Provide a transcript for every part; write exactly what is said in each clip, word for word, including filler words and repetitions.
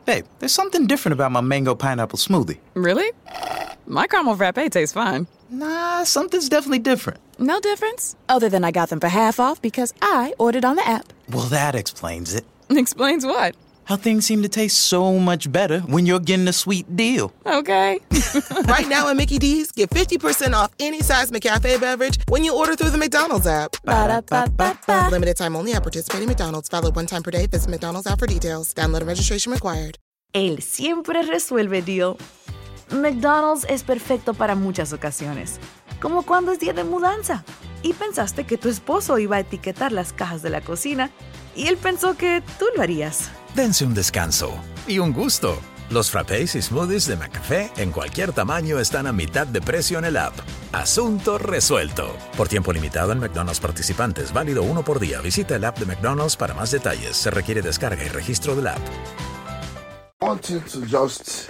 Babe, there's something different about my mango pineapple smoothie. Really? My caramel frappe tastes fine. Nah, something's definitely different. No difference? Other than I got them for half off because I ordered on the app. Well, that explains it. Explains what? How things seem to taste so much better when you're getting a sweet deal. Okay. Right now at Mickey D's, get fifty percent off any size McCafe beverage when you order through the McDonald's app. Ba-da-ba-ba-ba. Limited time only at participating McDonald's. Valid one time per day. Visit McDonald's app for details. Download and registration required. Él siempre resuelve deal. McDonald's es perfecto para muchas ocasiones, como cuando es día de mudanza y pensaste que tu esposo iba a etiquetar las cajas de la cocina y él pensó que tú lo harías. Dense un descanso y un gusto. Los frappés y smoothies de McCafé en cualquier tamaño están a mitad de precio en el app. Asunto resuelto. Por tiempo limitado en McDonald's participantes. Válido uno por día. Visita el app de McDonald's para más detalles. Se requiere descarga y registro del app. I want you to just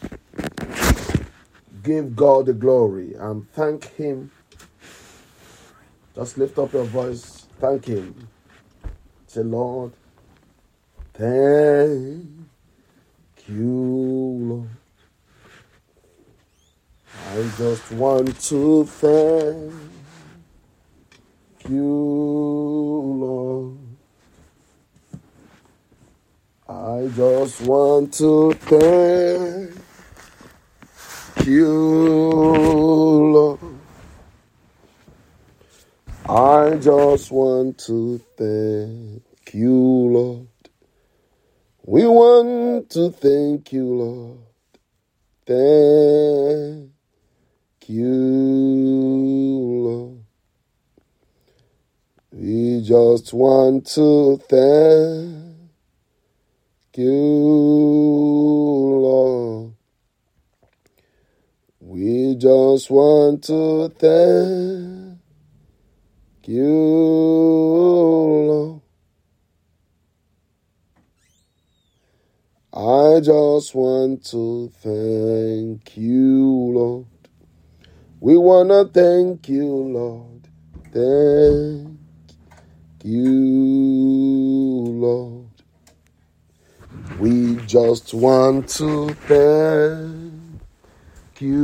give God the glory and thank Him. Just lift up your voice. Thank Him. Say, Lord, thank you, Lord. I just want to thank you, Lord. I just want to thank you, Lord. I just want to thank you, Lord. We want to thank you, Lord. Thank you, Lord. We just want to thank you, Lord. We just want to thank you, Lord. I just want to thank you, Lord. We want to thank you, Lord. Thank you, Lord. We just want to thank you,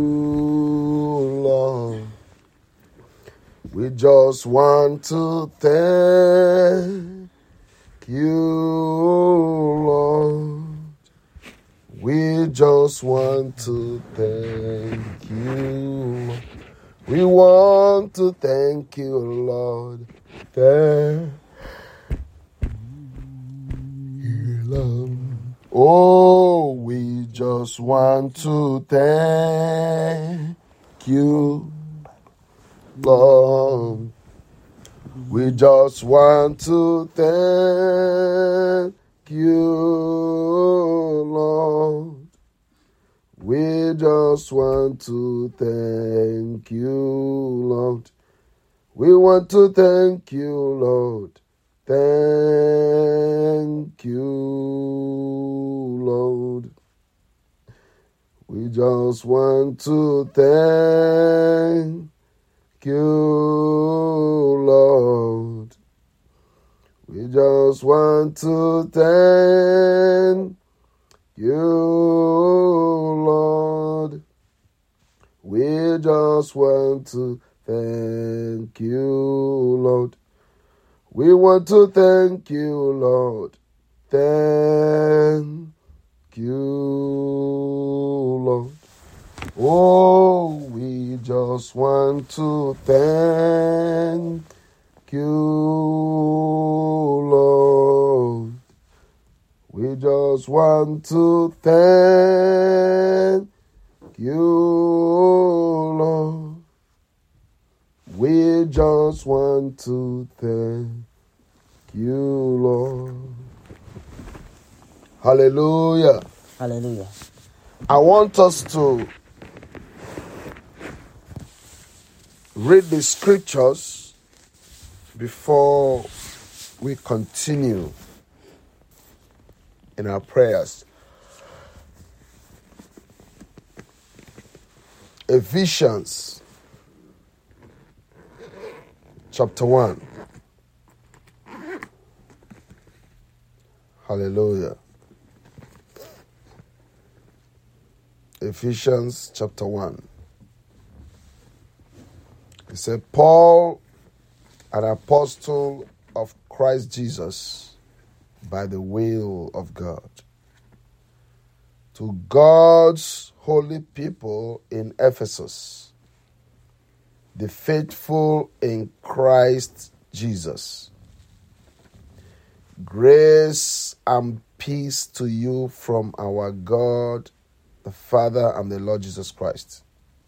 Lord. We just want to thank you, Lord. We just want to thank you. We want to thank you, Lord. Thank you, Lord. Oh, we just want to thank you, Lord. We just want to thank you, Lord. We just want to thank you, Lord. We want to thank you, Lord. Thank you, Lord. We just want to thank you, Lord. We just want to thank you, Lord. We just want to thank you, Lord. We want to thank you, Lord. Thank you, Lord. Oh, we just want to thank you, Lord. We just want to thank you, Lord. We just want to thank you, Lord. Hallelujah. Hallelujah. I want us to read the scriptures before we continue in our prayers. Ephesians chapter one. Hallelujah. Ephesians chapter one. He said, Paul, an apostle of Christ Jesus, by the will of God, to God's holy people in Ephesus, the faithful in Christ Jesus. Grace and peace to you from our God, the Father, and the Lord Jesus Christ.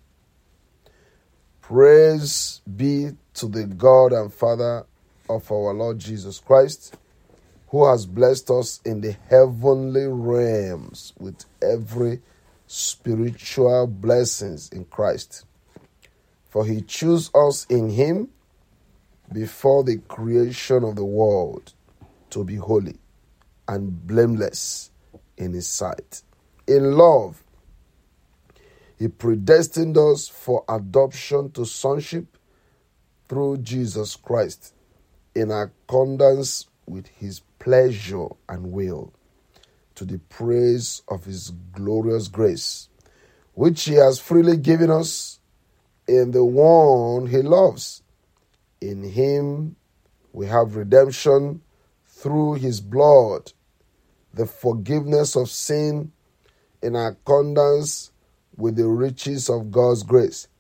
Praise be to the God and Father of our Lord Jesus Christ, who has blessed us in the heavenly realms with every spiritual blessings in Christ. For he chose us in him before the creation of the world to be holy and blameless in his sight. In love, he predestined us for adoption to sonship through Jesus Christ, in accordance with his pleasure and will, to the praise of his glorious grace, which he has freely given us in the one he loves. In him we have redemption through his blood, the forgiveness of sin in accordance with the riches of God's grace,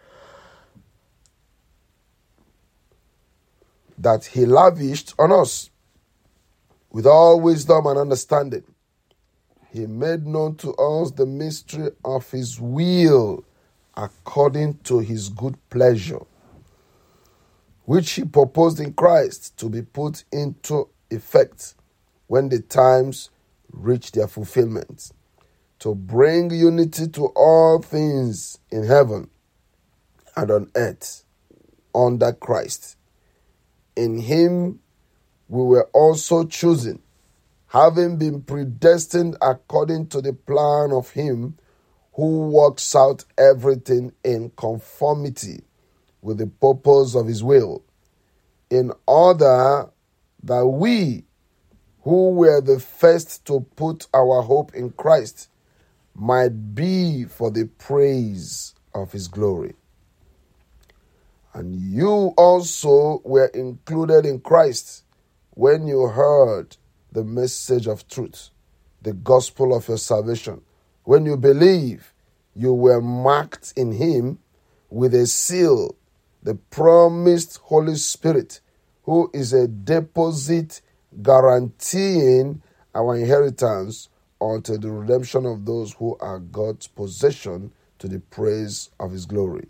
that he lavished on us with all wisdom and understanding. He made known to us the mystery of his will according to his good pleasure, which he proposed in Christ to be put into effect when the times reach their fulfillment, to bring unity to all things in heaven and on earth under Christ. In him we were also chosen, having been predestined according to the plan of him who works out everything in conformity with the purpose of his will, in order that we, who were the first to put our hope in Christ, might be for the praise of his glory. And you also were included in Christ when you heard the message of truth, the gospel of your salvation. When you believe, you were marked in him with a seal, the promised Holy Spirit, who is a deposit guaranteeing our inheritance unto the redemption of those who are God's possession, to the praise of his glory.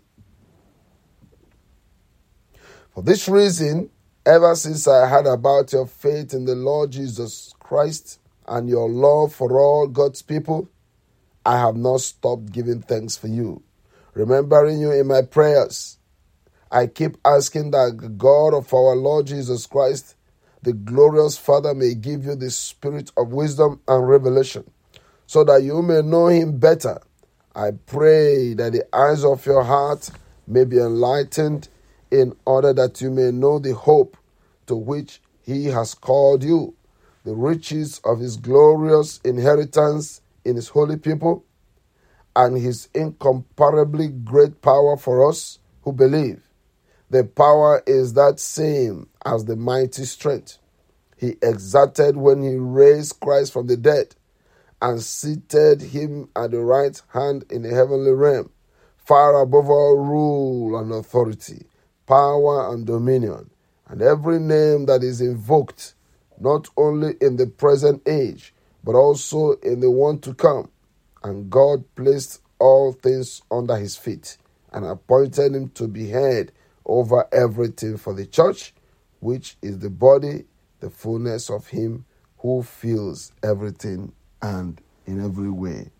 For this reason, ever since I heard about your faith in the Lord Jesus Christ and your love for all God's people, I have not stopped giving thanks for you, remembering you in my prayers. I keep asking that the God of our Lord Jesus Christ, the glorious Father, may give you the spirit of wisdom and revelation, so that you may know him better. I pray that the eyes of your heart may be enlightened, in order that you may know the hope to which he has called you, the riches of his glorious inheritance in his holy people, and his incomparably great power for us who believe. The power is that same as the mighty strength he exerted when he raised Christ from the dead and seated him at the right hand in the heavenly realm, far above all rule and authority, power and dominion, and every name that is invoked, not only in the present age, but also in the one to come. And God placed all things under his feet, and appointed him to be head over everything for the church, which is the body, the fullness of him who fills everything and in every way.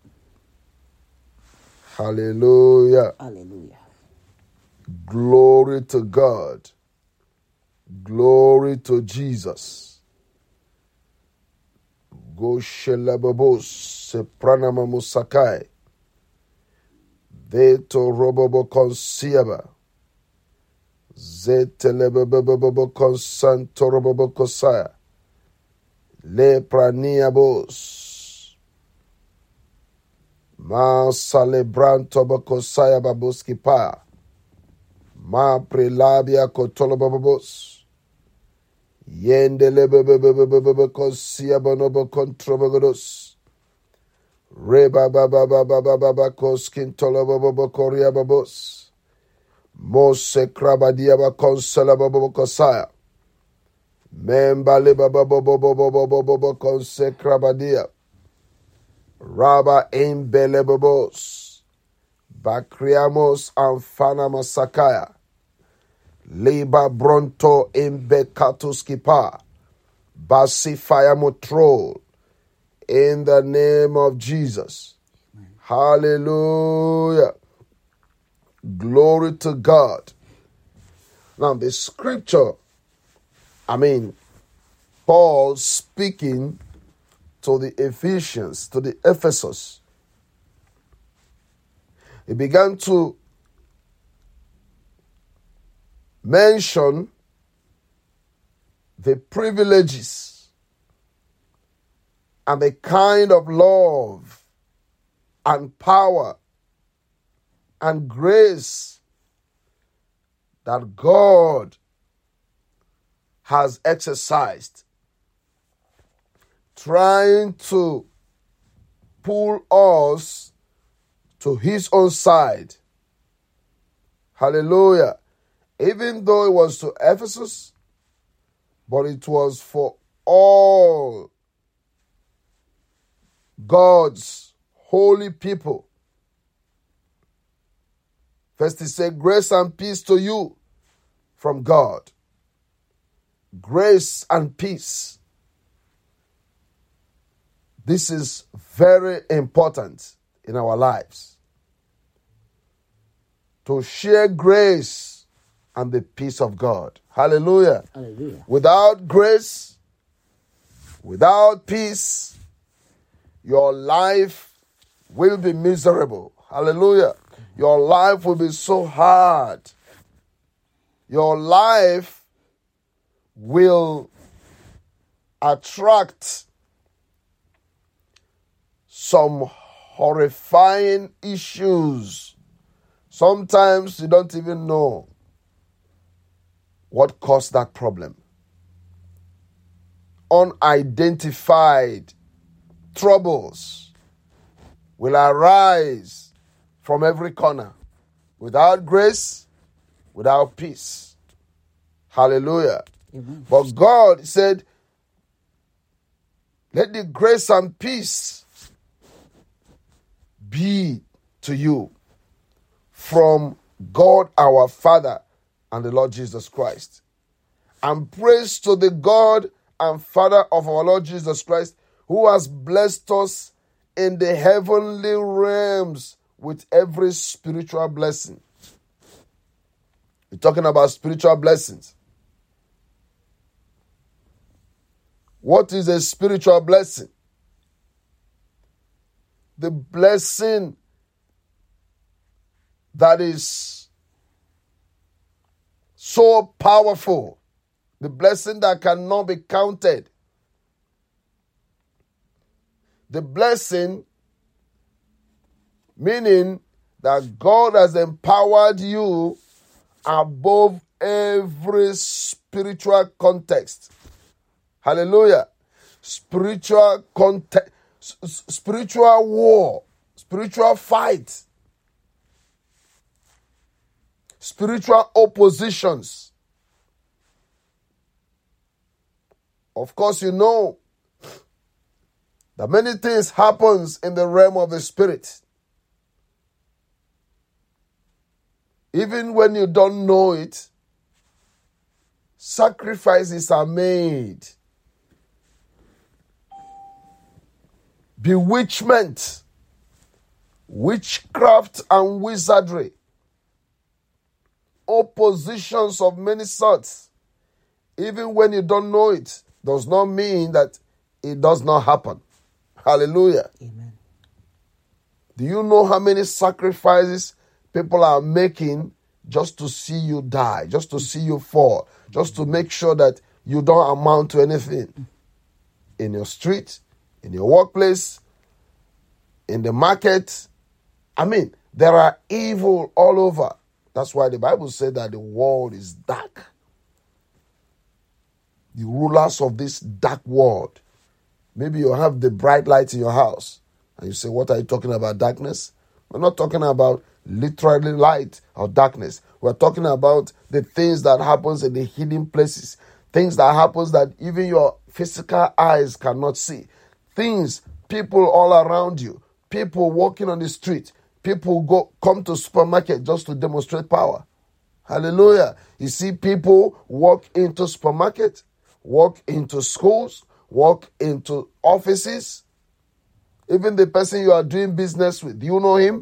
Hallelujah. Hallelujah. Glory to God. Glory to Jesus. Goshelababos sepranama musakai. Veto robobo consiaba. Zetelebebebebo consanto robobo cosaya. Le praniabos. Ma celebranto bokosaya babuski pa. Ma prelabia kotolobabos. Yendele bebebebebebekosia bonobo controbogodos. Reba baba baba baba bakoskin tolobobo koria babos. Mose krabadia bakonsela bobo kosaya. Membale baba bobo bobo bobo bobo konse krabadia. Raba imbele babos. Bakriamos anfana masakaya. Liba bronto imbe katuskipa. Basi fire motrol. In the name of Jesus. Amen. Hallelujah. Glory to God. Now the scripture, I mean, Paul speaking to the Ephesians, to the Ephesus, he began to mention the privileges and the kind of love and power and grace that God has exercised, trying to pull us to his own side. Hallelujah. Even though it was to Ephesus, but it was for all God's holy people. First he said, grace and peace to you from God. Grace and peace. This is very important in our lives. To share grace and the peace of God. Hallelujah. Hallelujah. Without grace, without peace, your life will be miserable. Hallelujah. Your life will be so hard. Your life will attract some horrifying issues. Sometimes you don't even know what caused that problem. Unidentified troubles will arise from every corner. Without grace, without peace. Hallelujah. Amen. But God said, let the grace and peace be to you from God our Father and the Lord Jesus Christ. And praise to the God and Father of our Lord Jesus Christ, who has blessed us in the heavenly realms with every spiritual blessing. We're talking about spiritual blessings. What is a spiritual blessing? The blessing that is so powerful, the blessing that cannot be counted, the blessing meaning that God has empowered you above every spiritual context. Hallelujah. Spiritual context, spiritual war, spiritual fight, spiritual oppositions. Of course, you know that many things happens in the realm of the spirit. Even when you don't know it, sacrifices are made. Bewitchment, witchcraft and wizardry, oppositions of many sorts, even when you don't know it, does not mean that it does not happen. Hallelujah. Amen. Do you know how many sacrifices people are making just to see you die, just to see you fall, just to make sure that you don't amount to anything? In your street, in your workplace, in the market, I mean, there are evil all over. That's why the Bible said that the world is dark. The rulers of this dark world. Maybe you have the bright light in your house. And you say, what are you talking about, darkness? We're not talking about literally light or darkness. We're talking about the things that happens in the hidden places. Things that happens that even your physical eyes cannot see. Things, people all around you. People walking on the street. People go come to supermarket just to demonstrate power. Hallelujah. You see people walk into supermarket, walk into schools, walk into offices. Even the person you are doing business with, do you know him?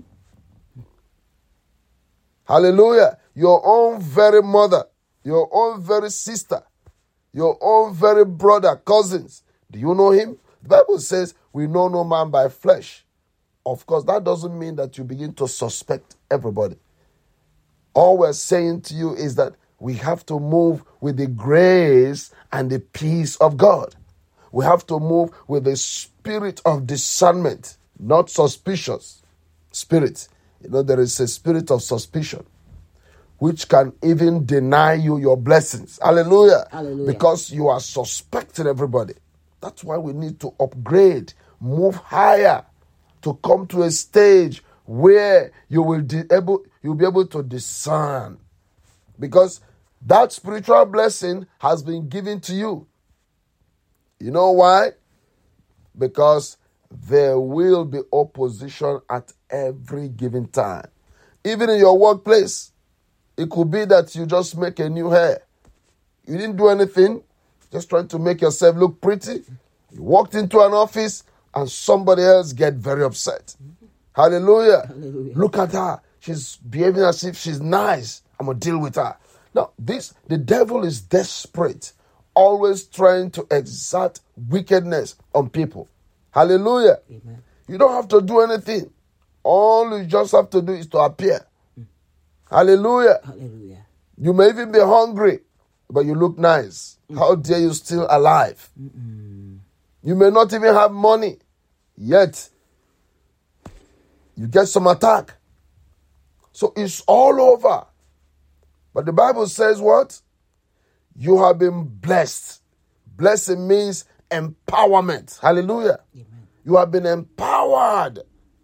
Hallelujah. Your own very mother, your own very sister, your own very brother, cousins. Do you know him? The Bible says we know no man by flesh. Of course, that doesn't mean that you begin to suspect everybody. All we're saying to you is that we have to move with the grace and the peace of God. We have to move with the spirit of discernment, not suspicious spirit. You know, there is a spirit of suspicion which can even deny you your blessings. Hallelujah. Hallelujah. Because you are suspecting everybody. That's why we need to upgrade, move higher, to come to a stage where you will be able, you'll be able to discern. Because that spiritual blessing has been given to you. You know why? Because there will be opposition at every given time. Even in your workplace, it could be that you just make a new hair. You didn't do anything, just trying to make yourself look pretty. You walked into an office and somebody else get very upset. Hallelujah. Hallelujah. Look at her. She's behaving as if she's nice. I'm going to deal with her. Now, this, the devil is desperate, always trying to exert wickedness on people. Hallelujah. Amen. You don't have to do anything. All you just have to do is to appear. Mm. Hallelujah. Hallelujah. You may even be hungry, but you look nice. Mm. How dare you still alive? Mm-mm. You may not even have money, yet you get some attack. So it's all over. But the Bible says what? You have been blessed. Blessing means empowerment. Hallelujah. Amen. You have been empowered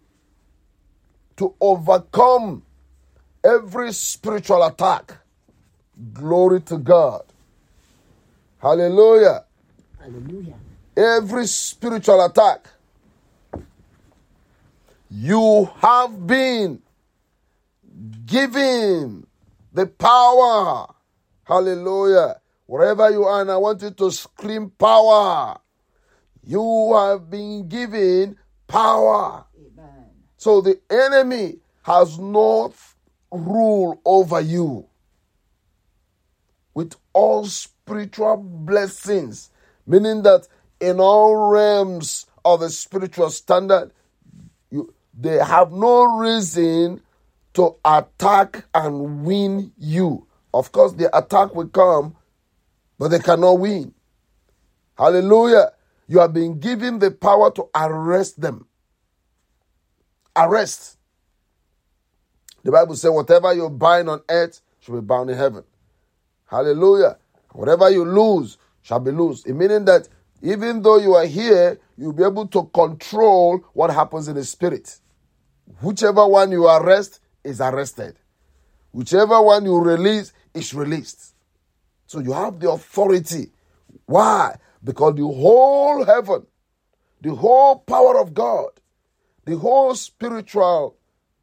to overcome every spiritual attack. Glory to God. Hallelujah. Hallelujah. Every spiritual attack. You have been given the power. Hallelujah. Wherever you are, and I want you to scream power. You have been given power. Amen. So the enemy has no rule over you. With all spiritual blessings, meaning that in all realms of the spiritual standard, you, they have no reason to attack and win you. Of course, the attack will come, but they cannot win. Hallelujah. You have been given the power to arrest them. Arrest. The Bible says, whatever you bind on earth shall be bound in heaven. Hallelujah. Whatever you lose shall be loosed. It meaning that even though you are here, you'll be able to control what happens in the spirit. Whichever one you arrest is arrested. Whichever one you release is released. So you have the authority. Why? Because the whole heaven, the whole power of God, the whole spiritual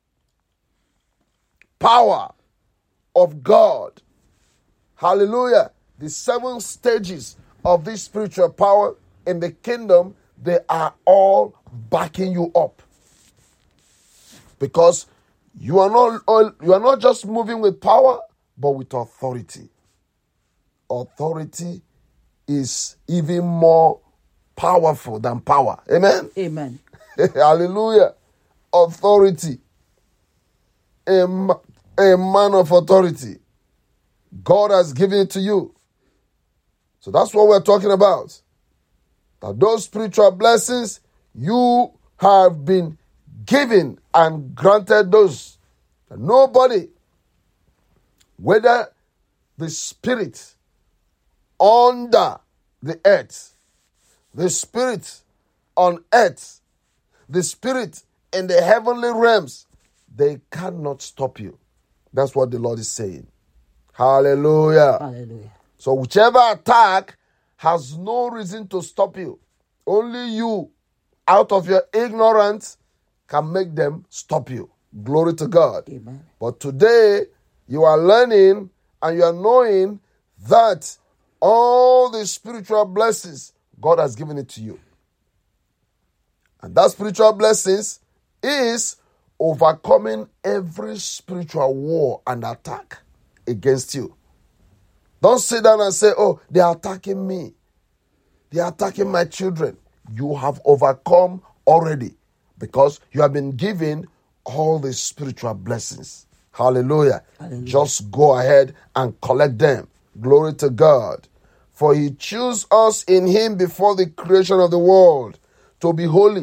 power of God, hallelujah, the seven stages of this spiritual power in the kingdom, they are all backing you up. Because you are not you are not just moving with power, but with authority. Authority is even more powerful than power. Amen? Amen. Hallelujah. Authority. A, a man of authority. God has given it to you. So that's what we're talking about. That those spiritual blessings, you have been given and granted those. And nobody, whether the spirit under the earth, the spirit on earth, the spirit in the heavenly realms, they cannot stop you. That's what the Lord is saying. Hallelujah. Hallelujah. So whichever attack has no reason to stop you. Only you, out of your ignorance, can make them stop you. Glory to God. Amen. But today, you are learning and you are knowing that all the spiritual blessings, God has given it to you. And that spiritual blessings is overcoming every spiritual war and attack against you. Don't sit down and say, oh, they are attacking me. They are attacking my children. You have overcome already because you have been given all the spiritual blessings. Hallelujah. Hallelujah. Just go ahead and collect them. Glory to God. For he chose us in him before the creation of the world to be holy.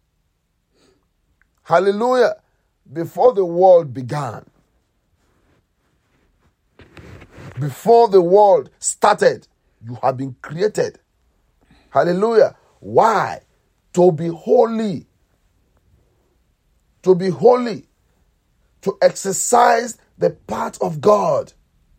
Hallelujah. Before the world began. Before the world started, you have been created. Hallelujah. Why? To be holy. To be holy. To exercise the part of God.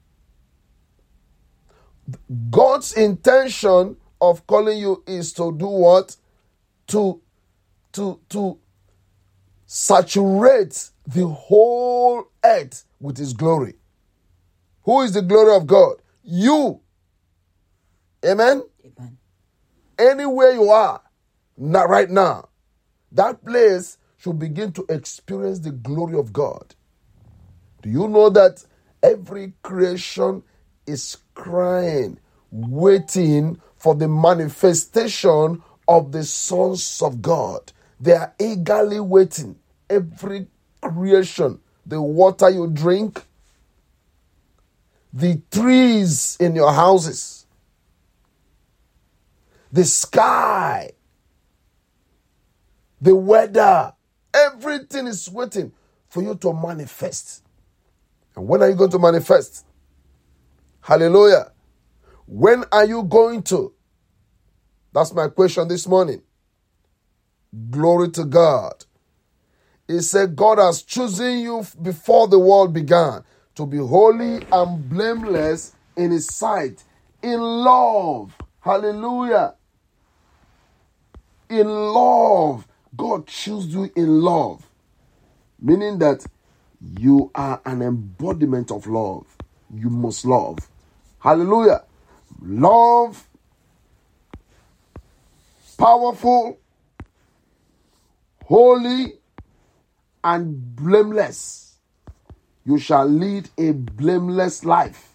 God's intention of calling you is to do what? To, to, to saturate the whole earth with his glory. Who is the glory of God? You. Amen? Amen. Anywhere you are, not right now, that place should begin to experience the glory of God. Do you know that every creation is crying, waiting for the manifestation of the sons of God? They are eagerly waiting. Every creation, the water you drink, the trees in your houses, the sky, the weather, everything is waiting for you to manifest. And when are you going to manifest? Hallelujah. When are you going to? That's my question this morning. Glory to God. He said, God has chosen you before the world began to be holy and blameless in his sight, in love. Hallelujah. In love. God chose you in love. Meaning that you are an embodiment of love. You must love. Hallelujah. Love, powerful, holy, and blameless. You shall lead a blameless life.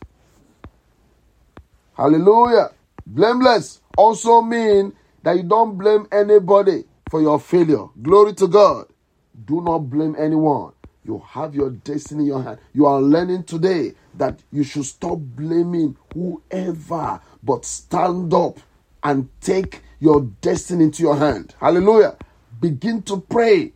Hallelujah. Blameless also means that you don't blame anybody for your failure. Glory to God. Do not blame anyone. You have your destiny in your hand. You are learning today that you should stop blaming whoever, but stand up and take your destiny into your hand. Hallelujah. Begin to pray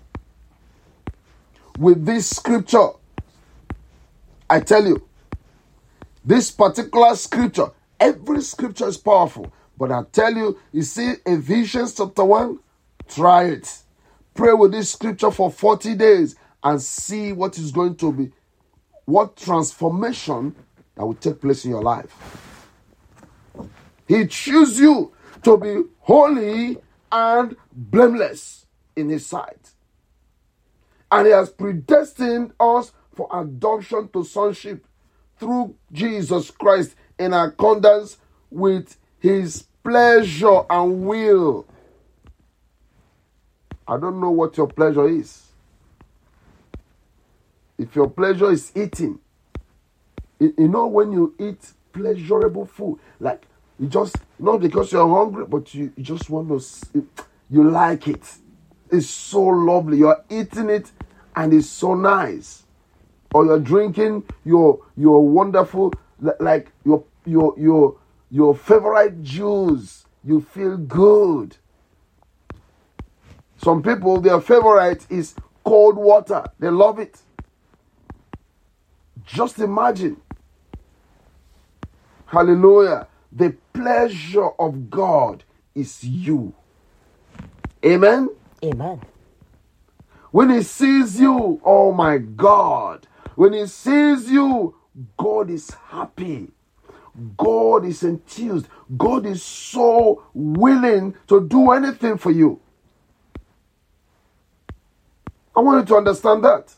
with this scripture. I tell you, this particular scripture, every scripture is powerful. But I tell you, you see Ephesians chapter one, try it. Pray with this scripture for forty days and see what is going to be, what transformation that will take place in your life. He chooses you to be holy and blameless in his sight. And he has predestined us for adoption to sonship through Jesus Christ in accordance with his pleasure and will. I don't know what your pleasure is. If your pleasure is eating, you, you know when you eat pleasurable food, like you just, not because you're hungry, but you, you just want to, you like it. It's so lovely. You're eating it and it's so nice. Or you're drinking your your wonderful, like your your your your favorite juice. You feel good. Some people, their favorite is cold water. They love it. Just imagine. Hallelujah. The pleasure of God is you. Amen? Amen. When he sees you, oh my God. When he sees you, God is happy. God is enthused. God is so willing to do anything for you. I want you to understand that.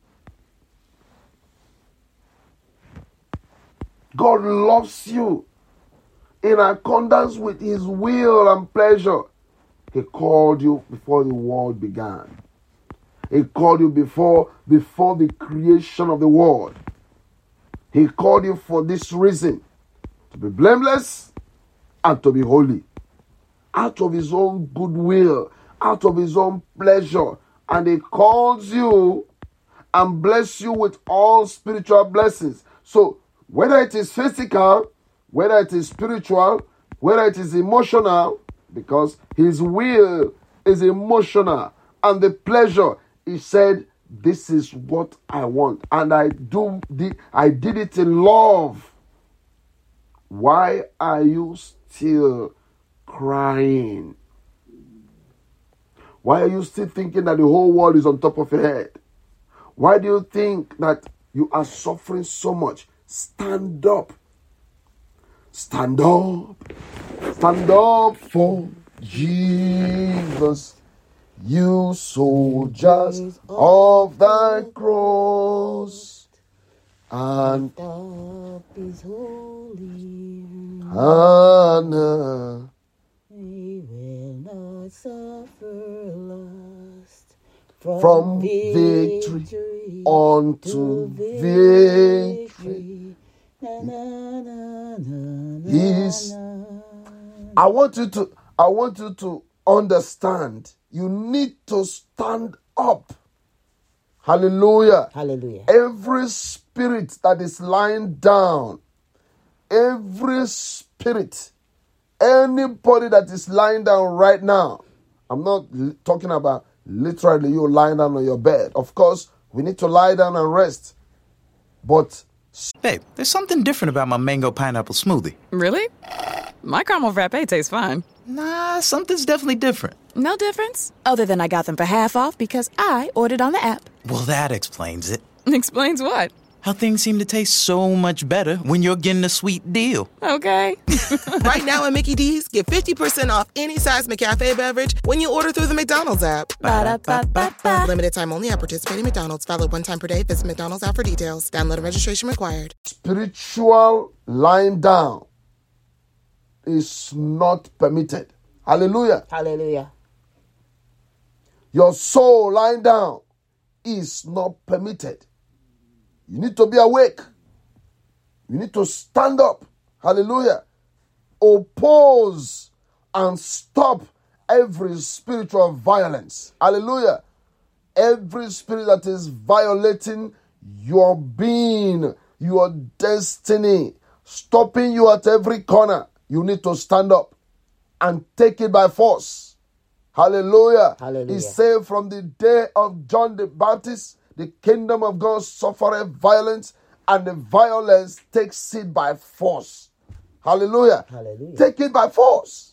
God loves you in accordance with his will and pleasure. He called you before the world began. He called you before, before the creation of the world. He called you for this reason, to be blameless and to be holy. Out of his own goodwill, out of his own pleasure. And he calls you and bless you with all spiritual blessings. So whether it is physical, whether it is spiritual, whether it is emotional, because his will is emotional, and the pleasure, he said, this is what I want, and I do the I did it in love. Why are you still crying? Why are you still thinking that the whole world is on top of your head? Why do you think that you are suffering so much? Stand up. Stand up. Stand up for Jesus. You soldiers of the cross. And Is holy. honor. We will not suffer lust from, From victory, victory unto victory. Na, na, na, na, na, He's- na. I want you to I want you to understand. You need to stand up. Hallelujah. Hallelujah. Every spirit that is lying down, every spirit, anybody that is lying down right now, I'm not l- talking about literally you lying down on your bed. Of course, we need to lie down and rest. But Hey, there's something different about my mango pineapple smoothie. Really? My caramel frappe tastes fine. Nah, something's definitely different. No difference? Other than I got them for half off because I ordered on the app. Well, that explains it. Explains what? How things seem to taste so much better when you're getting a sweet deal. Okay. Right now at Mickey D's, get fifty percent off any size McCafe beverage when you order through the McDonald's app. Ba-da-ba-ba-ba. Limited time only at participating McDonald's. Valid one time per day. Visit McDonald's app for details. Download and registration required. spiritual lying down is not permitted. Hallelujah. Hallelujah. Your soul lying down is not permitted. You need to be awake. You need to stand up. Hallelujah. Oppose and stop every spiritual violence. Hallelujah. Every spirit that is violating your being, your destiny, stopping you at every corner, you need to stand up and take it by force. Hallelujah. Hallelujah. He said from the day of John the Baptist, the kingdom of God suffered violence, and the violence takes it by force. Hallelujah. Hallelujah. Take it by force.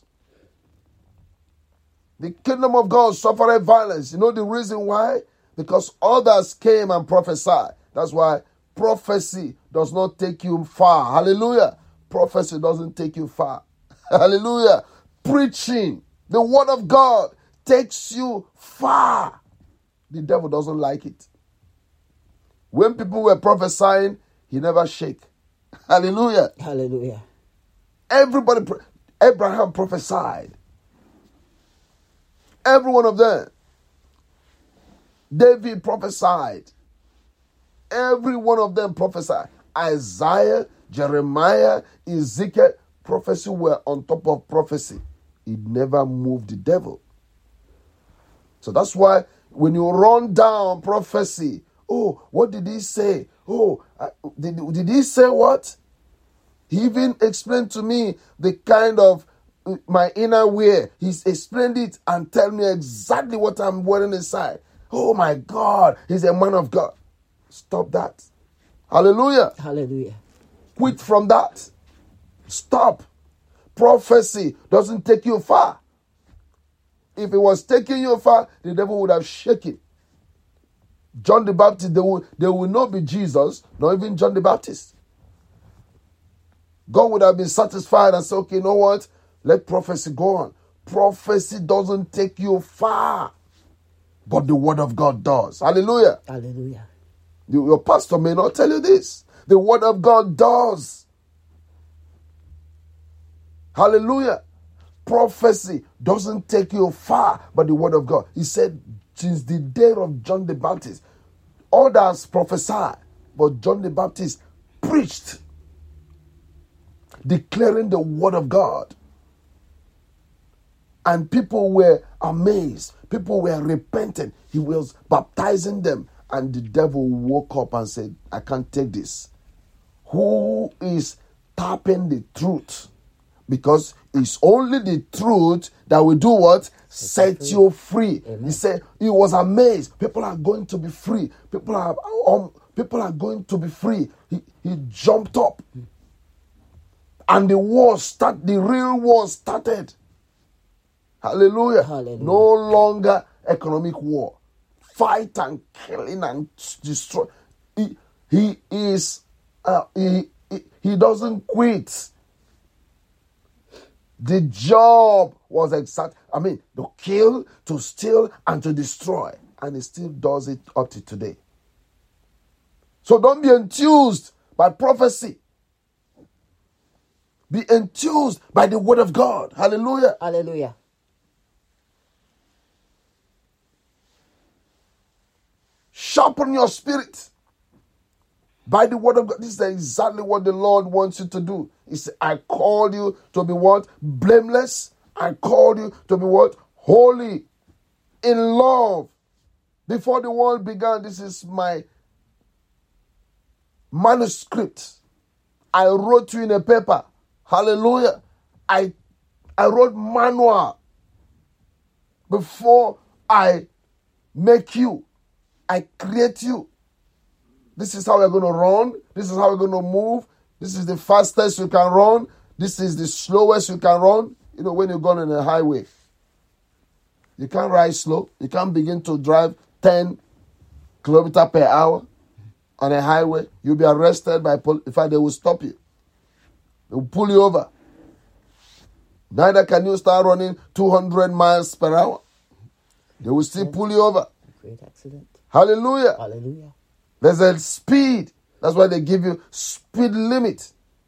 The kingdom of God suffered violence. You know the reason why? Because others came and prophesied. That's why prophecy does not take you far. Hallelujah. Prophecy doesn't take you far. Hallelujah. Preaching the word of God takes you far. The devil doesn't like it. When people were prophesying, he never shake. Hallelujah. Hallelujah. Everybody, pro- Abraham prophesied. Every one of them. David prophesied. Every one of them prophesied. Isaiah, Jeremiah, Ezekiel, prophecy were on top of prophecy. It never moved the devil. So that's why when you run down prophecy, oh, what did he say? Oh, uh, did, did he say what? He even explained to me the kind of my inner wear. He's explained it and tell me exactly what I'm wearing inside. Oh my God, he's a man of God. Stop that. Hallelujah. Hallelujah. Quit from that. Stop. Prophecy doesn't take you far. If it was taking you far, the devil would have shaken. John the Baptist, they will, they will not be Jesus, not even John the Baptist. God would have been satisfied and said, okay, you know what? Let prophecy go on. Prophecy doesn't take you far, but the word of God does. Hallelujah. Hallelujah. You, your pastor may not tell you this. The word of God does. Hallelujah. Prophecy doesn't take you far, but the word of God. He said, since the day of John the Baptist, others prophesied, but John the Baptist preached, declaring the word of God. And people were amazed. People were repenting. He was baptizing them. And the devil woke up and said, I can't take this. Who is tapping the truth? Because it's only the truth that will do what? Set you free. Amen. He said he was amazed. People are going to be free. People are um, people are going to be free. He, he jumped up. And the war start, the real war started. Hallelujah. Hallelujah. No longer economic war. Fight and killing and destroy. He, he is uh, he, he he doesn't quit. The job was exact. I mean, to kill, to steal, and to destroy. And he still does it up to today. So don't be enthused by prophecy. Be enthused by the word of God. Hallelujah. Hallelujah. Sharpen your spirit by the word of God. This is exactly what the Lord wants you to do. He said, I called you to be what? Blameless. I called you to be what? Holy. In love. Before the world began, this is my manuscript. I wrote you in a paper. Hallelujah. I, I wrote manual before I make you. I create you. This is how we're going to run. This is how we're going to move. This is the fastest you can run. This is the slowest you can run. You know, when you're going on a highway, you can't ride slow. You can't begin to drive ten kilometers per hour on a highway. You'll be arrested by police. In fact, they will stop you. They will pull you over. Neither can you start running two hundred miles per hour. They will still pull you over. Great accident. Hallelujah. Hallelujah. There's a speed. That's why they give you speed limit.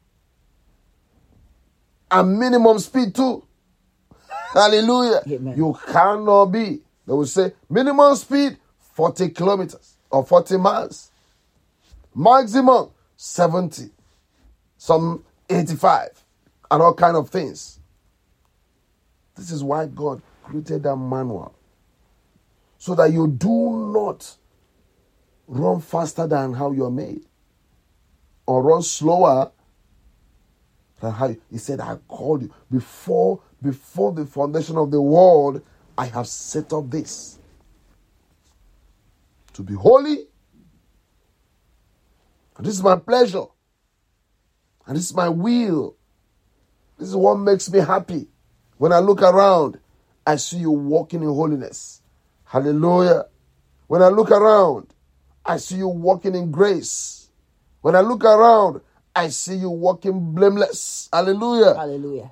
And minimum speed too. Hallelujah. Amen. You cannot be. They will say minimum speed forty kilometers or forty miles. Maximum seventy. Some eighty-five. And all kind of things. This is why God created that manual. So that you do not run faster than how you're made. Or run slower than how you, he said, I called you. Before, before the foundation of the world, I have set up this. To be holy. And this is my pleasure. And this is my will. This is what makes me happy. When I look around, I see you walking in holiness. Hallelujah. When I look around, I see you walking in grace. When I look around, I see you walking blameless. Hallelujah. Hallelujah.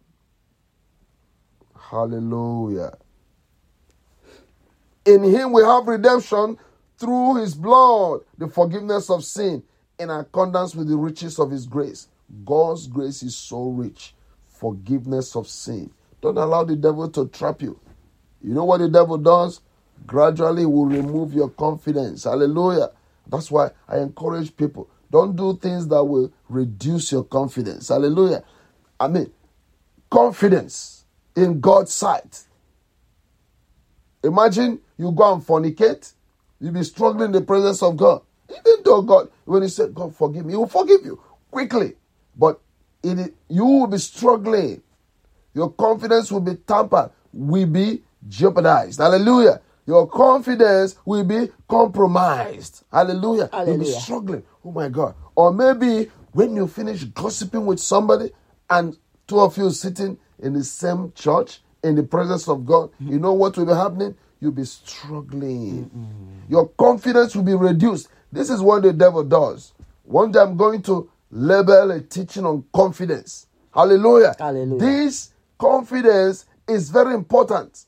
Hallelujah. In him we have redemption through his blood, the forgiveness of sin, in accordance with the riches of his grace. God's grace is so rich. Forgiveness of sin. Don't allow the devil to trap you. You know what the devil does? Gradually will remove your confidence. Hallelujah. That's why I encourage people. Don't do things that will reduce your confidence. Hallelujah. I mean, confidence in God's sight. Imagine you go and fornicate. You'll be struggling in the presence of God. Even though God, when you say, God forgive me, he will forgive you quickly. But it, you will be struggling Your confidence will be tampered, will be jeopardized. Hallelujah. Your confidence will be compromised. Hallelujah. Hallelujah. You'll be struggling. Oh my God. Or maybe when you finish gossiping with somebody and two of you sitting in the same church in the presence of God, mm-hmm. you know what will be happening? You'll be struggling. Mm-hmm. Your confidence will be reduced. This is what the devil does. One day I'm going to label a teaching on confidence. Hallelujah. Hallelujah. This confidence is very important.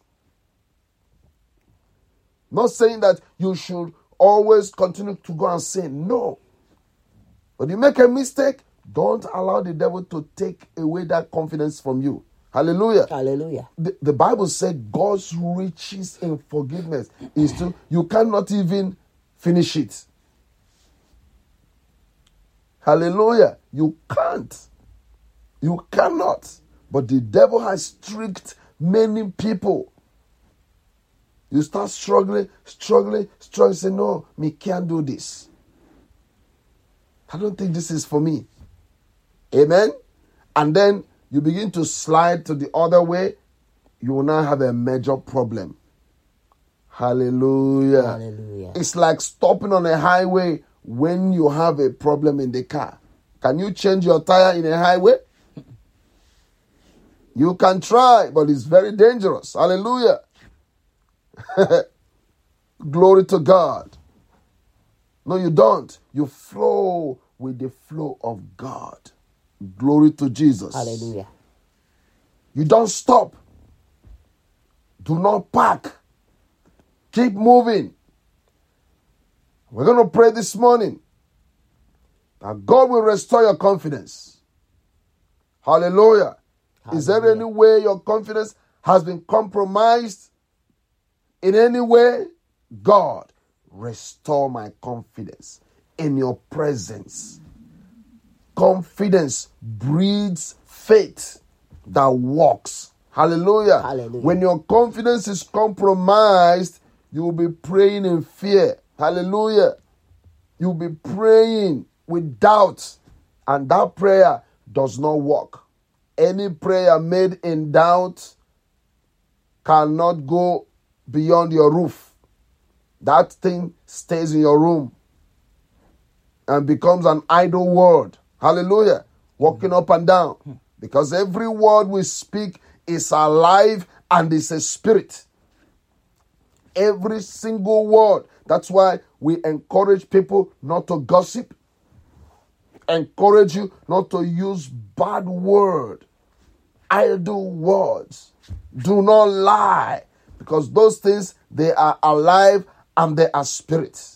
Not saying that you should always continue to go and sin. No. But you make a mistake, don't allow the devil to take away that confidence from you. Hallelujah. Hallelujah. The, the Bible said God's riches in forgiveness is to, you cannot even finish it. Hallelujah. You can't. You cannot. But the devil has tricked many people. You start struggling, struggling, struggling, say, no, me can't do this. I don't think this is for me. Amen? And then you begin to slide to the other way, you will now have a major problem. Hallelujah. Hallelujah. It's like stopping on a highway when you have a problem in the car. Can you change your tire in a highway? You can try, but it's very dangerous. Hallelujah. Glory to God. No, you don't. You flow with the flow of God. Glory to Jesus. Hallelujah. You don't stop. Do not park. Keep moving. We're going to pray this morning that God will restore your confidence. Hallelujah. Hallelujah. Is there any way your confidence has been compromised? In any way, God, restore my confidence in your presence. Confidence breeds faith that works. Hallelujah. Hallelujah. When your confidence is compromised, you will be praying in fear. Hallelujah. You'll be praying with doubt, and that prayer does not work. Any prayer made in doubt cannot go beyond your roof. That thing stays in your room and becomes an idle word. Hallelujah. Walking up and down. Because every word we speak is alive and is a spirit. Every single word. That's why we encourage people not to gossip. Encourage you not to use bad word. Idle words. Do not lie. Because those things, they are alive and they are spirits.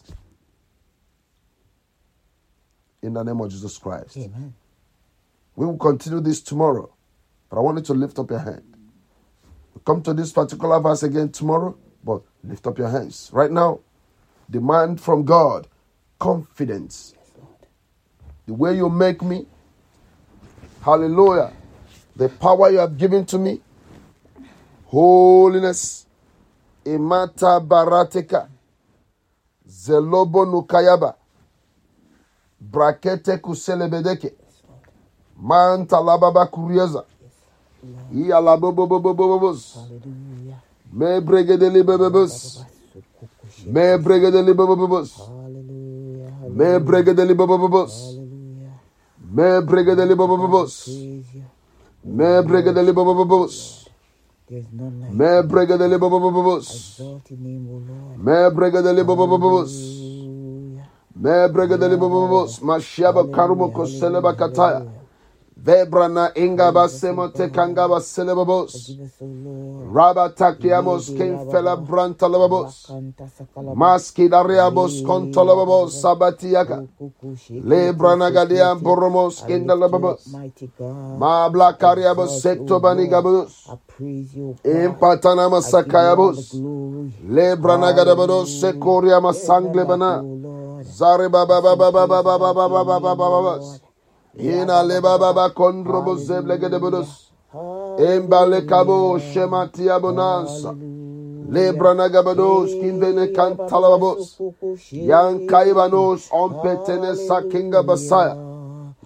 In the name of Jesus Christ. Amen. We will continue this tomorrow. But I want you to lift up your hand. We'll come to this particular verse again tomorrow. But lift up your hands. Right now, demand from God confidence. Yes, Lord. The way you make me. Hallelujah. The power you have given to me. Holiness. Imata barateka. Zelobo nukayaba. Brakete kuselebedeke. Manta lababa kurieza. Iya labobobobobobos. Hallelujah. Me bregedeli bebebos. Me bregedeli bebebos. Hallelujah. Me bregedeli bebebos. Hallelujah. Me bregedeli bebebos. Praise you. Me bregedeli bebebos. There's none like Me bregedeli bebebos. exalt your name, O Lord. Me bregedeli bebebos. Hallelujah. Me bregedeli bebebos. Mashiaba karubo koseleba kataya. Vebrana ingaba semote kangaba selebabos. Forgive us, O Lord. Rabatakiamos kinfela brantalababos. Maski dariabos kontolababos sabatiaka. Lebranagadia boromos kindalababos. Mighty God. Ma blakariabos sektobanigabos. I praise you, God. Impatana masakayabos. Glory. Lebranagadabados sekoria masanglebana. Zare baba baba baba baba baba baba baba. Ina leba baba kondrobo zeblegedebos. Embale kabo shematia bonansa. Lebranagabados kinvene kantalabos. Yan kaibanos ompetene sakinga basaya.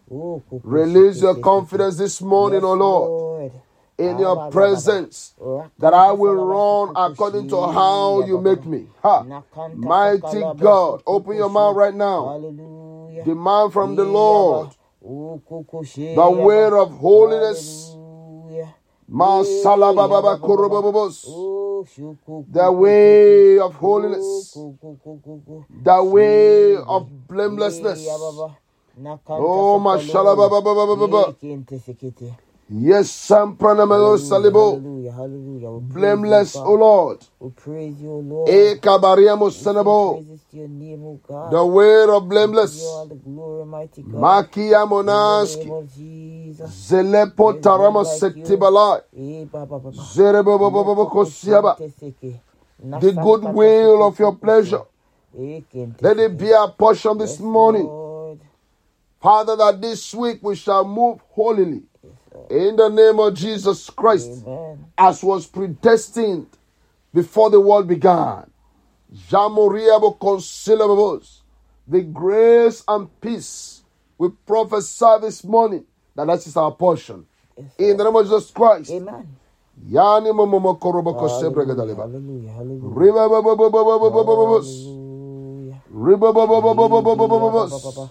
Oh, kuku Release your shikete. confidence this morning, Yes, O Lord, Lord. in Ah, your ba, ba, ba, ba. presence, Rakanta that I will salaba run sukuku according to shi, how you ba, ba, make ba. me. Ha! Nakanta Mighty sakalaba God, sukuku open your shi. mouth right now. Hallelujah. Demand from the Yaba. Lord Oh, kuku shi, the yaba. word of holiness. Hallelujah. Masala Yeah, baba yaba, ba, ba, ba. korobobos. Oh, shukuku, The kuku, way of kuku. holiness. Oh, kuku, kuku, kuku. The way Shebe. of blamelessness. Yeah, yaba, ba. Nakanta Oh, mashallah sakalo. baba baba baba. Yeah, kente sekete. Yes, Sampranamelo Hallelujah, Salibo. hallelujah, hallelujah. We praise Blameless, you, O God. Lord. We praise you, O Lord. E kabariamo We sing sanabo. praises to your name, O God. The way of We give you all blameless. the glory, mighty God. Makia In the name monaski. of Jesus. Zelepo There's none tarama like you. setibalai. Eh, ba, ba, ba, ba. Zerebobobobobo Mokoko kosiaba. shinte seke. The Nasanta good will of your kasukuku pleasure. she. Eh, kente Let it seke. be our portion this Yes, morning. Lord. Father, that this week we shall move holily. Yes, Lord. In the name of Jesus Christ. Amen. As was predestined before the world began. Jamoriabo consilables. The grace and peace we prophesy this morning that that is our portion. Yes, In the name of Jesus Christ. Amen. Yani momomo koroboko Hallelujah, sebregadaleba. hallelujah, hallelujah. Riba baba baba baba baba baba. Hallelujah. Riba baba baba baba baba baba.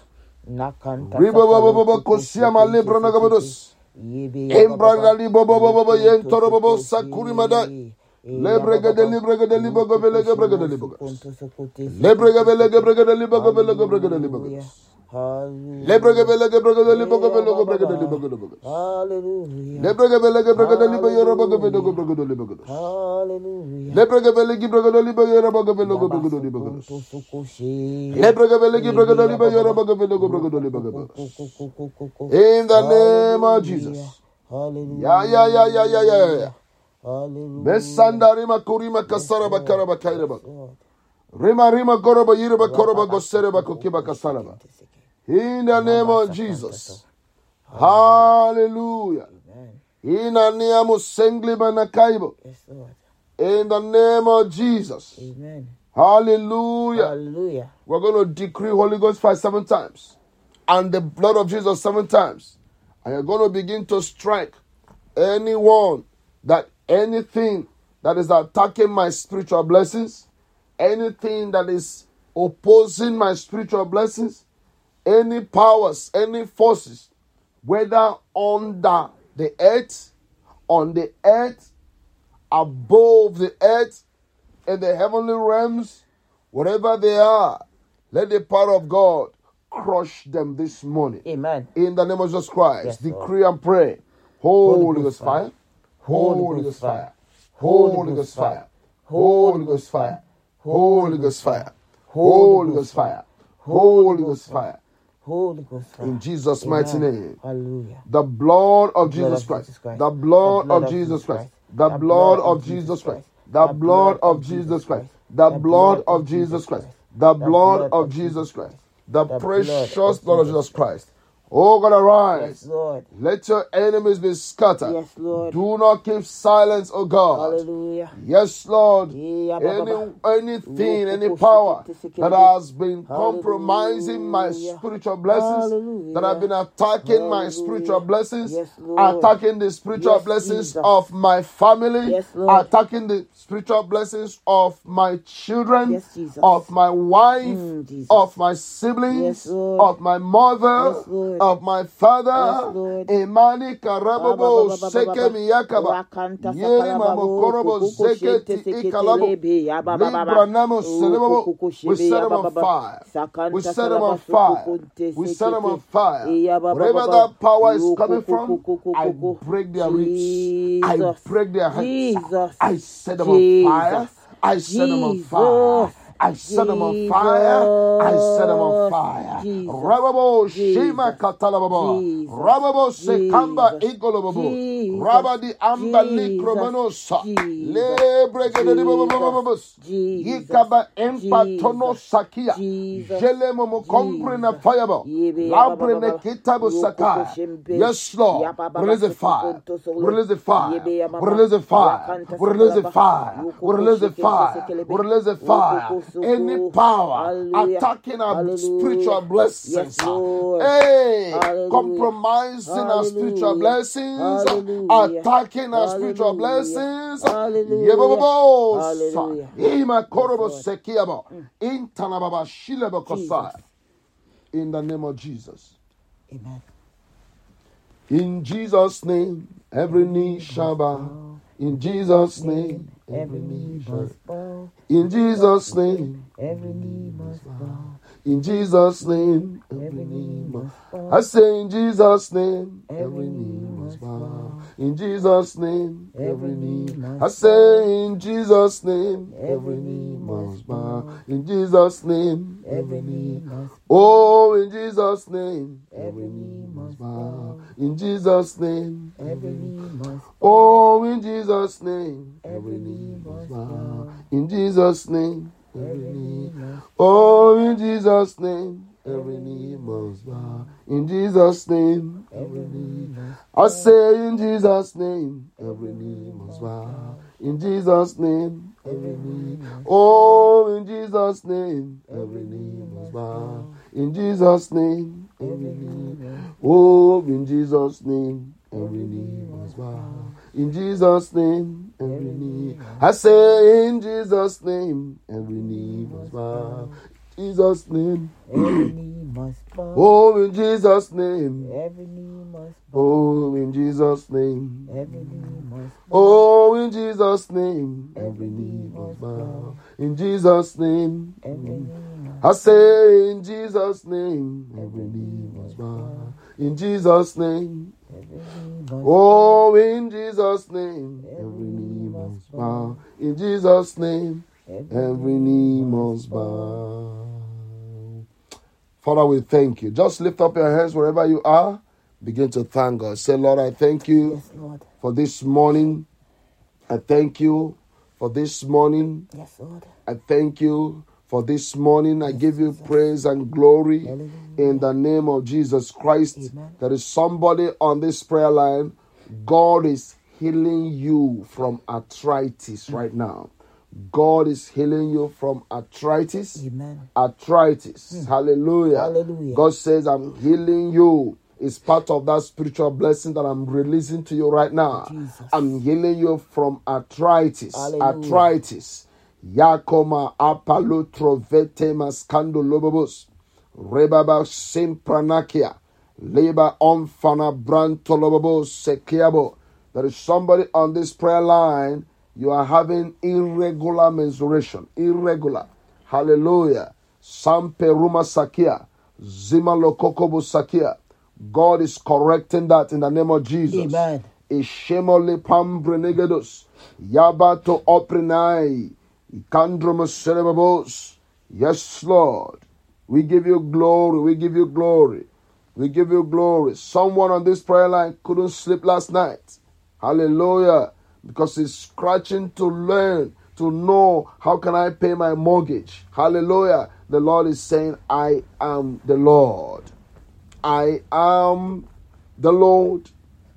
Nakanta Riba baba sakalo baba kuku kosia malebra shikente nagabados. sekete. Yebe ya baba Embra baba. gali baba baba baba Nukunto yentoro baba sukushi. sakuri madai. Eh, ya Lebrega de baba. librega de librega velega brega de Nukukushi librega. mosukunto sukuti Lebrega sekete velega seke. brega de librega velega brega de Hallelujah. librega. Hallelujah. Lebrega velega brega de Eh, librega ya velega baba brega de baba. librega de librega. Hallelujah. Lebrega velega brega de librega yora brega velega Hallelujah. brega de librega. Hallelujah. Lebrega velega brega de librega yora brega velega Yaba brega de librega. sukunto sukushi. Lebrega velega brega de Yebe ya librega yora baba. brega velega brega de librega. Nukukukukukukuku. In the name of Hallelujah. Jesus. Hallelujah. Ya ya ya ya ya ya ya. Hallelujah. Besanda rima kurima Yes, kasara Lord. bakara bakaira Yes, bak. Lord. Rima rima goroba yiriba koroba Rababa gosere ba sukuku kokiba kasara ba. shikente seke. In the name Naba of sakanta Jesus. so. Hallelujah. Amen. Ina niamu sengli banakaibo. Yes, Lord. In the name of Jesus. Amen. Hallelujah. Hallelujah. We're going to decree Holy Ghost fire seven times. And the blood of Jesus seven times. And you're going to begin to strike anyone that anything that is attacking my spiritual blessings, anything that is opposing my spiritual blessings, any powers, any forces, whether under the earth, on the earth, above the earth, in the heavenly realms, whatever they are, let the power of God crush them this morning. Amen. In the name of Jesus Christ, Yes, decree and pray. Holy, Holy Ghost Ghost fire. fire. Holy Ghost fire. Holy Ghost fire. Holy Ghost fire. Holy Ghost fire. Holy Ghost fire. Holy Ghost fire. Holy Ghost fire. In Jesus' Amen. mighty name. Hallelujah. The blood of Blood Jesus of Christ. Jesus Christ. The blood of Jesus Christ. The blood of Jesus Christ. The blood of Jesus Christ. The blood of Jesus Christ. The blood of Jesus Christ. The precious blood of Jesus Christ. Oh God, arise. Yes, Lord. Let your enemies be scattered. Yes, Lord. Do not keep silence, oh God. Hallelujah. Yes, Lord. Yeah, Any, Baba. anything, any Rukuku power shikiti that sikiti. has been compromising my Hallelujah. spiritual blessings, Hallelujah. that have been attacking my Hallelujah. spiritual blessings, Yes, Lord. attacking the spiritual Yes, blessings Jesus. of my family, Yes, Lord. attacking the spiritual blessings of my children, Yes, Jesus. of my wife, Mm, Jesus. of my siblings, Yes, Lord. of my mother, Yes, Lord. of my father. Yes, Lord. Imani Ba, karabobo ba, ba, ba, ba, seke ba, ba. miyakaba. Rakanta Yeri sakalababo, mamokorobo kukuku shente zeketi sekete ikalabo. lebe, ya ba, ba, ba, ba. Libranamo Oh, selebo. kukuku We shebe, set ya them ba, ba, on ba. fire. Sakanta We set them salaba on fire. sukukunte We set them on sekete. fire. Ya ba, ba, ba, Wherever ba. that power is Oh, coming from, kukuku, I kukuku. break their ribs. I Jesus. break their heads. Jesus. I set them on fire. Jesus. I set them on Jesus. fire. I set them on fire. I set them on fire. Jesus. Rababo Jesus. Shima Katalababa. Jesus. Rababo Sekamba Jesus. Ikolobabo. Jesus. Rabadi ambali Jesus. kromanosa. Jesus. Lebregedebobobobobos. Jesus. Yikaba empatono Jesus. sakia. Jesus. Jele momo comprena Jesus. fireball. Yebe Labrene yababa. kitabo Yoko sakai. koshempe. Yes, Lord. Yababa Release the fire. sekiponto solo. Release the fire. Yebe yamama. Release the fire. Yakanta Release the sakalaba. fire. Yoko Release the koshekente fire. sekelebe. Release the Yoko fire. kosoko. Any power Hallelujah. attacking our Hallelujah. spiritual blessings. Yes, Lord. Hey, Hallelujah. compromising our spiritual Hallelujah. blessings, Hallelujah. attacking our spiritual Hallelujah. blessings. Hallelujah. Yebobobos. Hallelujah. Ima korobo Yes, sekiabo. Intanababa shilebo kosai. Jesus. In the name of Jesus. Amen. In Jesus' name, every knee shall bow. In Jesus' name, every knee shall bow. In Jesus' name, every knee must bow. In Jesus' name, every knee must bow. I say in Jesus' name, every knee must bow. In Jesus' name, every knee must bow. I say in Jesus' name, every knee must bow. In Jesus' name, every knee must bow. Oh, in Jesus' name, every knee must bow. In Jesus' name, every knee must bow. Oh, in Jesus' name, every knee must bow. In Jesus' name, every knee must bow. Oh, in Jesus' name, every knee must bow. In Jesus' name, every knee must bow. I say in Jesus' name, every knee must bow. In Jesus' name, every knee must bow. Oh, in Jesus' name, every knee must bow. In Jesus' name, every knee must bow. Oh, in Jesus' name, every knee must bow. In Jesus' name, every knee. I say in Jesus' name, every knee must bow. Jesus' name, every knee must bow. Oh, in Jesus' name, every knee must bow. Oh, in Jesus' name, every knee must bow. Oh, in Jesus' name, every knee must bow. In Jesus' name, every knee must I say in Jesus' name, every knee must bow. In Jesus' name, oh, in Jesus' name, every knee must bow. In Jesus' name, every knee must bow. Father, we thank you. Just lift up your hands wherever you are. Begin to thank God. Say, Lord, I thank you yes, Lord. for this morning. I thank you for this morning. Yes, Lord. I thank you for this morning. I give you praise and glory Hallelujah. in the name of Jesus Christ. Amen. There is somebody on this prayer line. God is healing you from arthritis right now. God is healing you from arthritis. Amen. Arthritis. Mm. Hallelujah. Hallelujah. God says, I'm healing you. It's part of that spiritual blessing that I'm releasing to you right now. Jesus. I'm healing you from arthritis. Hallelujah. Arthritis. Yakoma apalo trovete maskando lobobos. Rebaba simpranakia. Leba omfana branto lobobos sekiabo. There is somebody on this prayer line. You are having irregular menstruation. Irregular. Hallelujah. Samperuma sakia. Zima lokokobo sakia. God is correcting that in the name of Jesus. Amen. Ishemole pambrenegedus. Yabato oprinai. Ikandromos cerebabos. Yes, Lord. We give you glory. We give you glory. We give you glory. Someone on this prayer line couldn't sleep last night. Hallelujah. Because he's scratching to learn, to know how can I pay my mortgage. Hallelujah. The Lord is saying, I am the Lord. I am the Lord.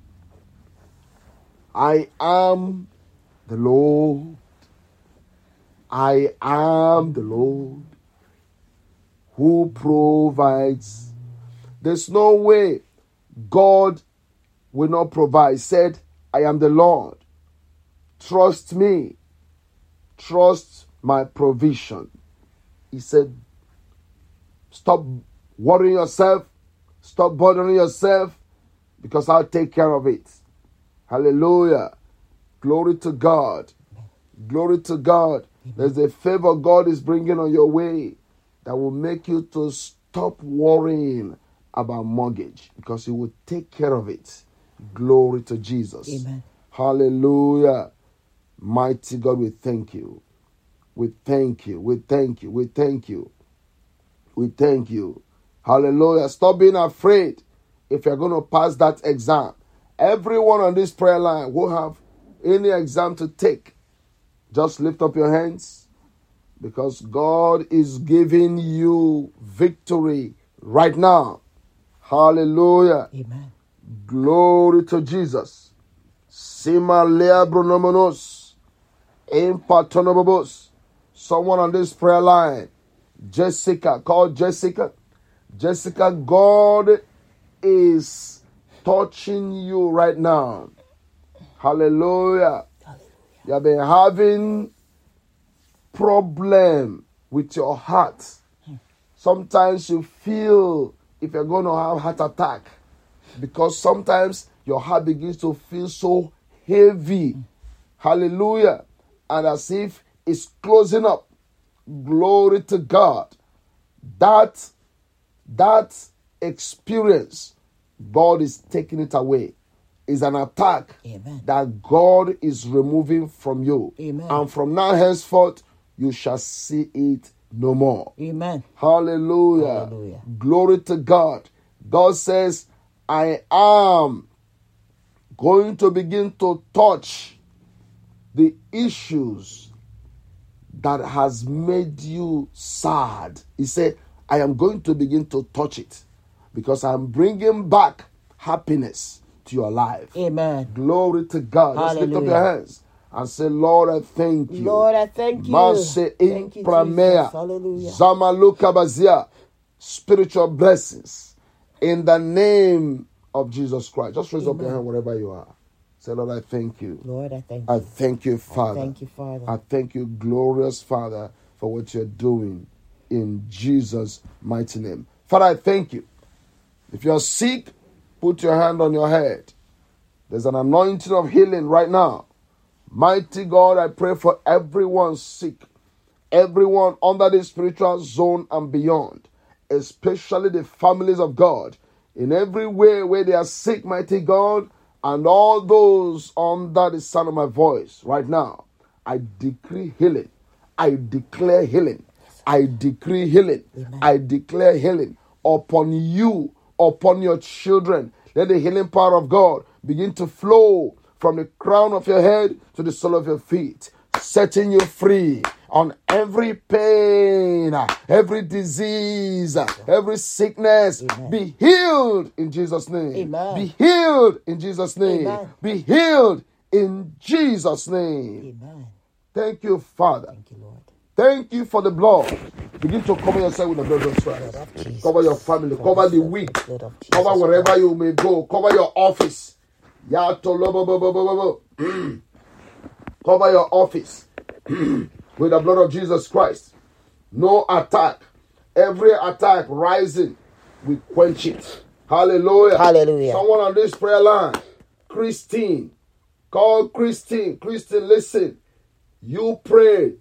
I am the Lord. I am the Lord who provides. There's no way God will not provide. He said, I am the Lord. Trust me. Trust my provision. He said, stop worrying yourself. Stop bothering yourself because I'll take care of it. Hallelujah. Glory to God. Glory to God. There's a favor God is bringing on your way that will make you to stop worrying about mortgage because he will take care of it. Glory to Jesus. Amen. Hallelujah. Mighty God, we thank you. We thank you. We thank you. We thank you. We thank you. Hallelujah. Stop being afraid if you're going to pass that exam. Everyone on this prayer line who have any exam to take, just lift up your hands, because God is giving you victory right now. Hallelujah. Amen. Glory to Jesus. Sima lea bronomonos. Impatonobos. Someone on this prayer line, Jessica, call Jessica. Jessica, God is touching you right now. Hallelujah. Hallelujah. You have been having problem with your heart. Sometimes you feel if you're going to have heart attack, because sometimes your heart begins to feel so heavy. Hallelujah. And as if it's closing up. Glory to God. That, that experience, God is taking it away. It's an attack Amen. that God is removing from you. Amen. And from now henceforth, you shall see it no more. Amen. Hallelujah. Hallelujah. Glory to God. God says, I am going to begin to touch the issues that has made you sad. He said, I am going to begin to touch it because I'm bringing back happiness to your life. Amen. Glory to God. Just lift up Hallelujah. your hands and say, Lord, I thank you. Lord, I thank you. Mase Thank you, impramea. Jesus. Hallelujah. Zamaluka bazia. Spiritual blessings in the name of Jesus Christ. Just raise up your hand wherever you are. Say, Lord, I thank you. Lord, I thank I you. thank you, Father. Thank you, Father. I thank you, glorious Father, for what you're doing in Jesus' mighty name. Father, I thank you. If you're sick, put your hand on your head. There's an anointing of healing right now. Mighty God, I pray for everyone sick, everyone under the spiritual zone and beyond, especially the families of God, in every way where they are sick, mighty God, and all those under the sound of my voice right now. I decree healing. I declare healing. I decree healing. Amen. I declare healing upon you, upon your children. Let the healing power of God begin to flow from the crown of your head to the sole of your feet, setting you free on every pain, every disease, every sickness. Amen. Be healed in Jesus' name. Amen. Be healed in Jesus' name. Amen. Be healed in Jesus' name. Amen. Thank you, Father. Thank you, Lord. Thank you for the blood. Begin to cover yourself with the blood of Blood Christ. of Jesus. Cover your family. Blood Cover of the Jesus. weak. Blood of Jesus. Cover wherever you may go. Cover your office. Yato lobo bo bo bo bo bo. Cover your office with the blood of Jesus Christ. No attack. Every attack rising, we quench it. Hallelujah. Hallelujah. Someone on this prayer line, Christine. Call Christine. Christine, listen. You pray.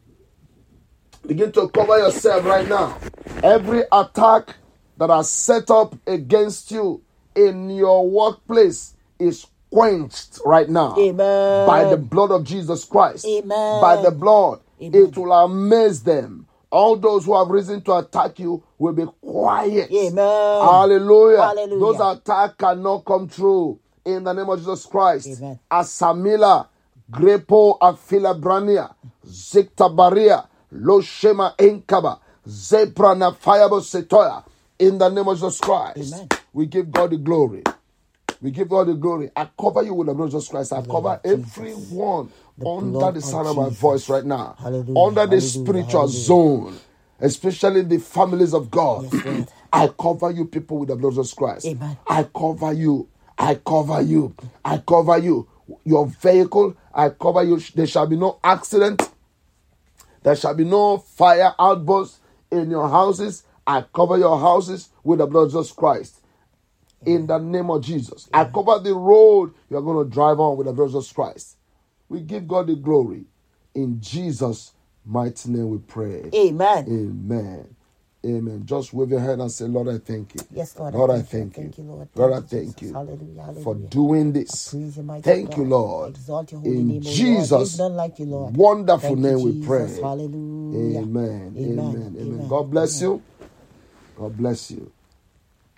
Begin to cover yourself right now. Every attack that are set up against you in your workplace is quenched right now. Amen. By the blood of Jesus Christ. Amen. By the blood. Amen. It will amaze them. All those who have reason to attack you will be quiet. Amen. Hallelujah. Hallelujah. Those attacks cannot come true. In the name of Jesus Christ. Amen. Asamila, Grepo Afila Brania, Zikta Baria, Loshema Enkaba, Zebra na Fayabo Setoya. In the name of Jesus Christ. Amen. We give God the glory. We give God the glory. I cover you with the blood of Jesus Christ. I cover everyone The under blood the of sound of my Jesus. voice right now. Hallelujah. Under the Hallelujah. spiritual Hallelujah. zone. Especially the families of God. Yes, Lord. I cover you people with the blood of Jesus Christ. Amen. I cover you. I cover you. I cover you. Your vehicle, I cover you. There shall be no accident. There shall be no fire outburst in your houses. I cover your houses with the blood of Jesus Christ. In the name of Jesus. I cover the road you're going to drive on with the blood of Jesus Christ. We give God the glory. In Jesus' mighty name we pray. Amen. Amen. Amen. Just wave your hand and say, Lord, I thank you. Yes, Lord. Lord, I you. thank you. Thank you, Lord. Lord, I Thank you, thank Jesus. you Hallelujah. Hallelujah. for doing this. Praise you, mighty Thank God. you, Lord. Exalt your holy In name, O Lord. Jesus' There's none like you, Lord. wonderful Thank name you, we Jesus. pray. Hallelujah. Amen. Amen. Amen. Amen. God bless Amen. you. God bless you.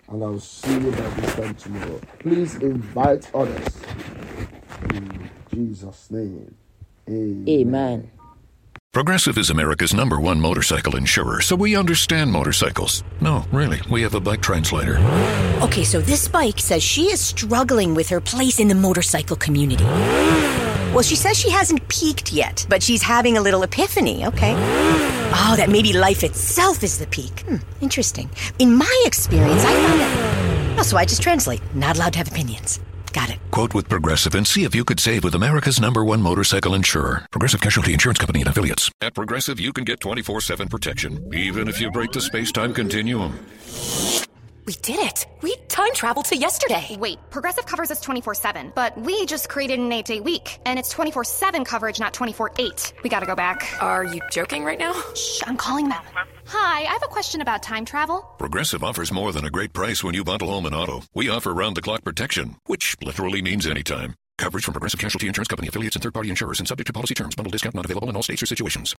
and I'll see you by this time tomorrow. Please invite others. In Jesus' name. Amen. Amen. Progressive is America's number one motorcycle insurer, so we understand motorcycles. No, really, we have a bike translator. Okay, so this bike says she is struggling with her place in the motorcycle community. Well, she says she hasn't peaked yet, but she's having a little epiphany, okay? Oh, that maybe life itself is the peak. Hmm, interesting. In my experience, I found that... Oh, so I just translate. Not allowed to have opinions. Got it. Quote with Progressive and see if you could save with America's number one motorcycle insurer. Progressive Casualty Insurance Company and Affiliates. At Progressive, you can get twenty-four seven protection, even if you break the space-time continuum. We did it. We time traveled to yesterday. Wait, Progressive covers us twenty-four seven, but we just created an eight-day week, and it's twenty-four seven coverage, not twenty-four eight. We gotta go back. Are you joking right now? Shh, I'm calling them. Hi, I have a question about time travel. Progressive offers more than a great price when you bundle home and auto. We offer round-the-clock protection, which literally means anytime. Coverage from Progressive Casualty Insurance Company, affiliates, and third-party insurers and subject to policy terms. Bundle discount not available in all states or situations.